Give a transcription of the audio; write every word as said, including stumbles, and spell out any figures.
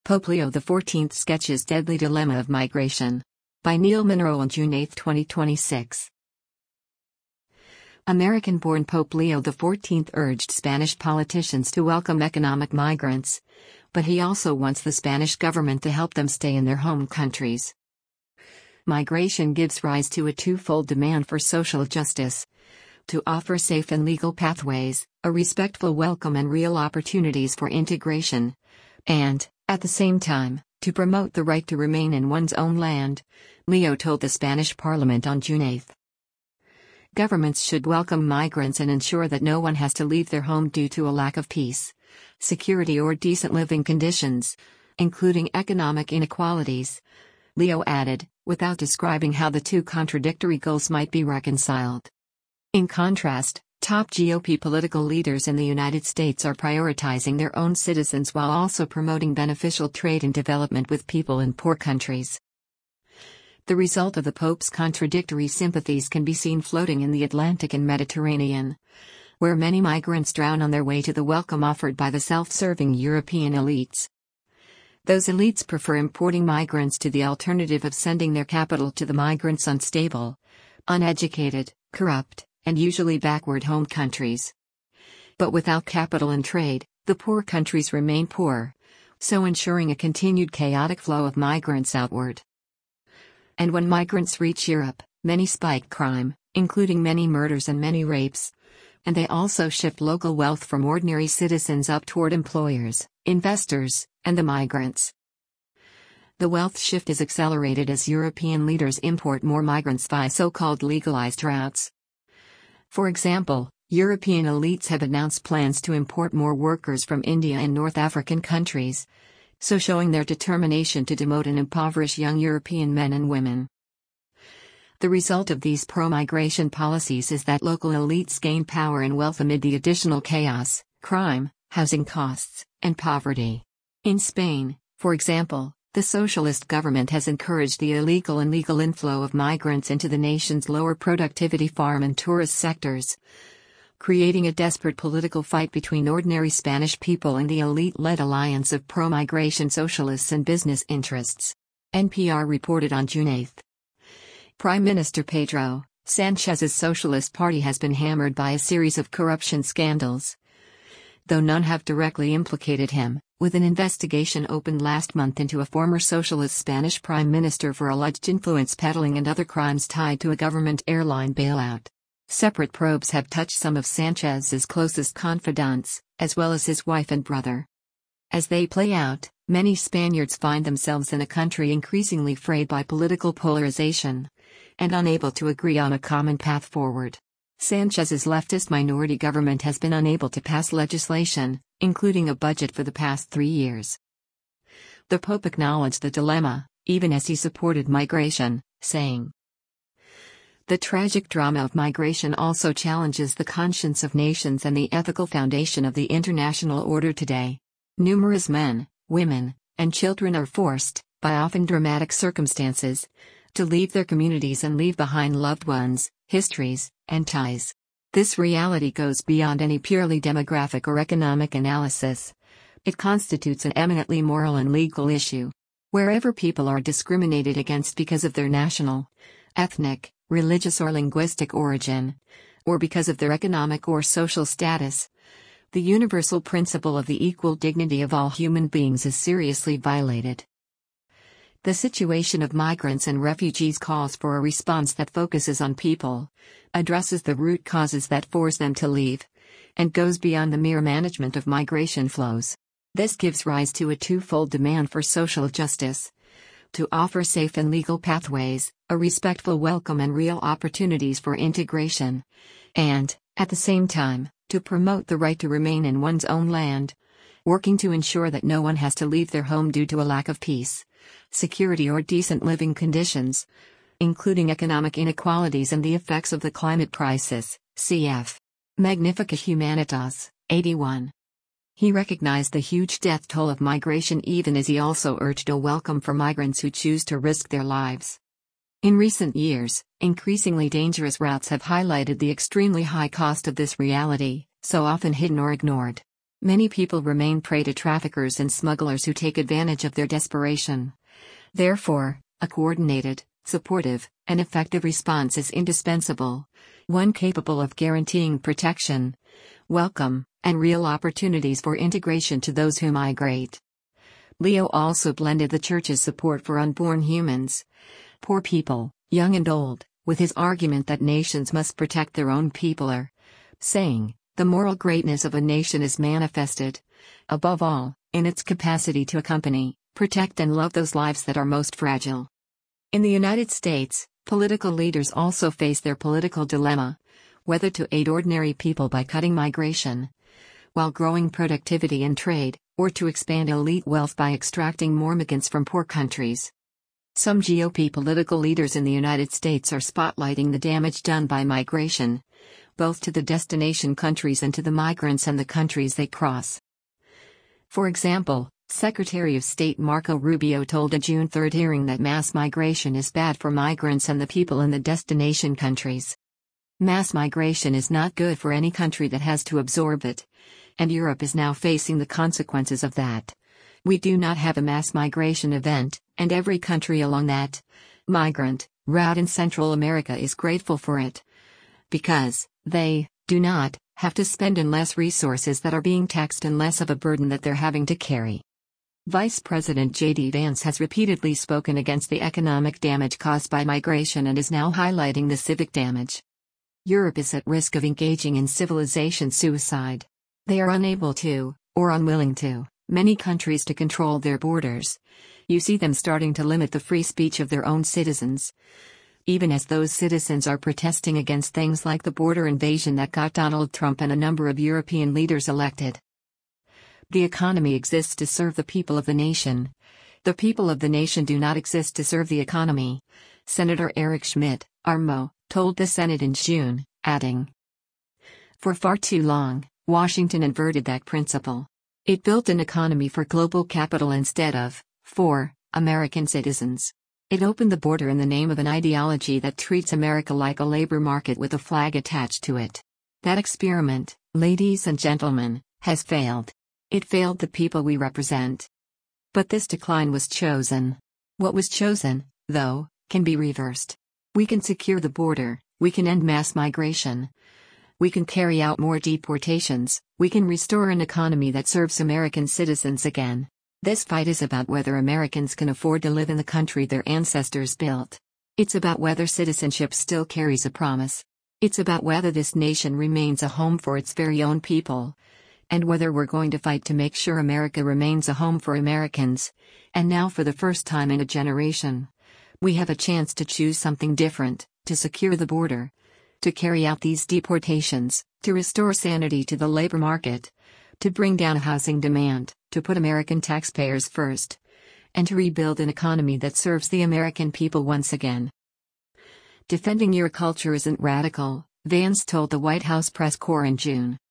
Pope Leo the fourteenth sketches deadly dilemma of migration. By Neil Monroe on June eighth, twenty twenty-six. American-born Pope Leo the fourteenth urged Spanish politicians to welcome economic migrants, but he also wants the Spanish government to help them stay in their home countries. Migration gives rise to a twofold demand for social justice: to offer safe and legal pathways, a respectful welcome and real opportunities for integration, and, at the same time, to promote the right to remain in one's own land, Leo told the Spanish Parliament on June eighth. Governments should welcome migrants and ensure that no one has to leave their home due to a lack of peace, security or decent living conditions, including economic inequalities, Leo added, without describing how the two contradictory goals might be reconciled. In contrast, top G O P political leaders in the United States are prioritizing their own citizens while also promoting beneficial trade and development with people in poor countries. The result of the Pope's contradictory sympathies can be seen floating in the Atlantic and Mediterranean, where many migrants drown on their way to the welcome offered by the self-serving European elites. Those elites prefer importing migrants to the alternative of sending their capital to the migrants' unstable, uneducated, corrupt, and usually backward home countries. But without capital and trade, the poor countries remain poor, so ensuring a continued chaotic flow of migrants outward. And when migrants reach Europe, many spike crime, including many murders and many rapes, and they also shift local wealth from ordinary citizens up toward employers, investors, and the migrants. The wealth shift is accelerated as European leaders import more migrants via so-called legalized routes. For example, European elites have announced plans to import more workers from India and North African countries, so showing their determination to demote and impoverish young European men and women. The result of these pro-migration policies is that local elites gain power and wealth amid the additional chaos, crime, housing costs, and poverty. In Spain, for example, the socialist government has encouraged the illegal and legal inflow of migrants into the nation's lower productivity farm and tourist sectors, creating a desperate political fight between ordinary Spanish people and the elite-led alliance of pro-migration socialists and business interests. N P R reported on June eighth. Prime Minister Pedro Sanchez's Socialist Party has been hammered by a series of corruption scandals, though none have directly implicated him, with an investigation opened last month into a former socialist Spanish prime minister for alleged influence peddling and other crimes tied to a government airline bailout. Separate probes have touched some of Sanchez's closest confidants, as well as his wife and brother. As they play out, many Spaniards find themselves in a country increasingly frayed by political polarization, and unable to agree on a common path forward. Sanchez's leftist minority government has been unable to pass legislation, including a budget for the past three years. The Pope acknowledged the dilemma, even as he supported migration, saying, "The tragic drama of migration also challenges the conscience of nations and the ethical foundation of the international order today. Numerous men, women, and children are forced, by often dramatic circumstances, to leave their communities and leave behind loved ones, histories, and ties. This reality goes beyond any purely demographic or economic analysis. It constitutes an eminently moral and legal issue. Wherever people are discriminated against because of their national, ethnic, religious or linguistic origin, or because of their economic or social status, the universal principle of the equal dignity of all human beings is seriously violated." The situation of migrants and refugees calls for a response that focuses on people, addresses the root causes that force them to leave, and goes beyond the mere management of migration flows. This gives rise to a twofold demand for social justice: to offer safe and legal pathways, a respectful welcome and real opportunities for integration, and, at the same time, to promote the right to remain in one's own land, working to ensure that no one has to leave their home due to a lack of peace, security or decent living conditions, including economic inequalities and the effects of the climate crisis. Cf. Magnificat Humanitas, eighty-one. He recognized the huge death toll of migration even as he also urged a welcome for migrants who choose to risk their lives. In recent years, increasingly dangerous routes have highlighted the extremely high cost of this reality, so often hidden or ignored. Many people remain prey to traffickers and smugglers who take advantage of their desperation. Therefore, a coordinated, supportive, and effective response is indispensable, one capable of guaranteeing protection, welcome, and real opportunities for integration to those who migrate. Leo also blended the Church's support for unborn humans, poor people, young and old, with his argument that nations must protect their own people, saying, the moral greatness of a nation is manifested, above all, in its capacity to accompany, protect and love those lives that are most fragile. In the United States, political leaders also face their political dilemma, whether to aid ordinary people by cutting migration, while growing productivity and trade, or to expand elite wealth by extracting more migrants from poor countries. Some G O P political leaders in the United States are spotlighting the damage done by migration, both to the destination countries and to the migrants and the countries they cross. For example, Secretary of State Marco Rubio told a June third hearing that mass migration is bad for migrants and the people in the destination countries. Mass migration is not good for any country that has to absorb it, and Europe is now facing the consequences of that. We do not have a mass migration event, and every country along that migrant route in Central America is grateful for it, because they do not have to spend in less resources that are being taxed and less of a burden that they're having to carry. Vice President J D Vance has repeatedly spoken against the economic damage caused by migration and is now highlighting the civic damage. Europe is at risk of engaging in civilization suicide. They are unable to, or unwilling to, many countries to control their borders. You see them starting to limit the free speech of their own citizens, even as those citizens are protesting against things like the border invasion that got Donald Trump and a number of European leaders elected. The economy exists to serve the people of the nation. The people of the nation do not exist to serve the economy, Senator Eric Schmidt, R M O, told the Senate in June, adding, for far too long, Washington inverted that principle. It built an economy for global capital instead of, for, American citizens. It opened the border in the name of an ideology that treats America like a labor market with a flag attached to it. That experiment, ladies and gentlemen, has failed. It failed the people we represent. But this decline was chosen. What was chosen, though, can be reversed. We can secure the border, we can end mass migration. We can carry out more deportations, we can restore an economy that serves American citizens again. This fight is about whether Americans can afford to live in the country their ancestors built. It's about whether citizenship still carries a promise. It's about whether this nation remains a home for its very own people, and whether we're going to fight to make sure America remains a home for Americans. And now, for the first time in a generation, we have a chance to choose something different, to secure the border, to carry out these deportations, to restore sanity to the labor market, to bring down housing demand, to put American taxpayers first, and to rebuild an economy that serves the American people once again. Defending your culture isn't radical, Vance told the White House press corps in June.